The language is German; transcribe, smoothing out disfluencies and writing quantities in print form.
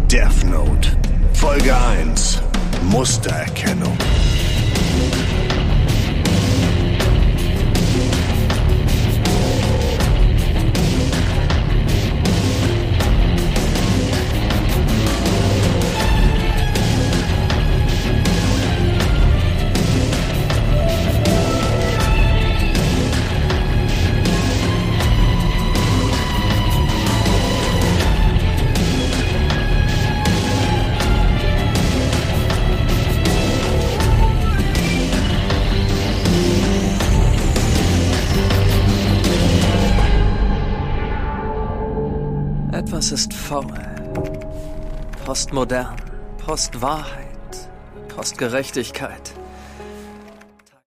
Death Note. Folge 1. Mustererkennung. Etwas ist faul. Postmodern, Postwahrheit, Postgerechtigkeit.